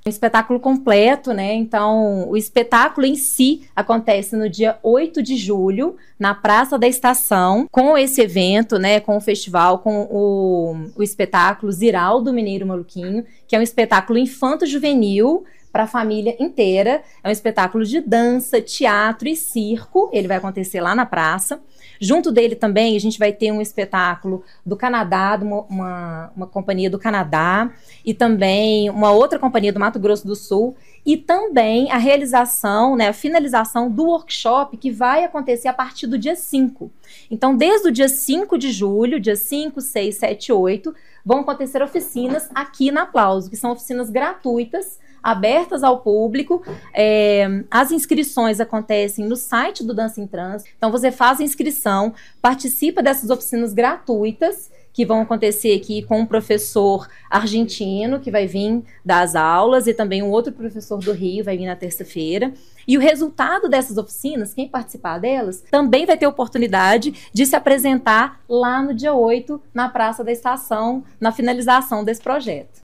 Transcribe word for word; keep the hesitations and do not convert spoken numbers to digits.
Um espetáculo completo, né? Então, o espetáculo em si acontece no dia oito de julho, na Praça da Estação, com esse evento, né? Com o festival, com o, o espetáculo Ziraldo Mineiro Maluquinho, que é um espetáculo infanto-juvenil para a família inteira. É um espetáculo de dança, teatro e circo. Ele vai acontecer lá na praça. Junto dele também a gente vai ter um espetáculo do Canadá, de uma, uma, uma companhia do Canadá, e também uma outra companhia do Mato Grosso do Sul, e também a realização, né, a finalização do workshop que vai acontecer a partir do dia cinco. Então, desde o dia cinco de julho, dia cinco, seis, sete, oito, vão acontecer oficinas aqui na Aplauso, que são oficinas gratuitas, abertas ao público. É, as inscrições acontecem no site do Dança em Trans. Então você faz a inscrição, participa dessas oficinas gratuitas que vão acontecer aqui com um professor argentino que vai vir dar as aulas, e também um outro professor do Rio vai vir na terça-feira. E o resultado dessas oficinas, quem participar delas, também vai ter oportunidade de se apresentar lá no dia oito, na Praça da Estação, na finalização desse projeto.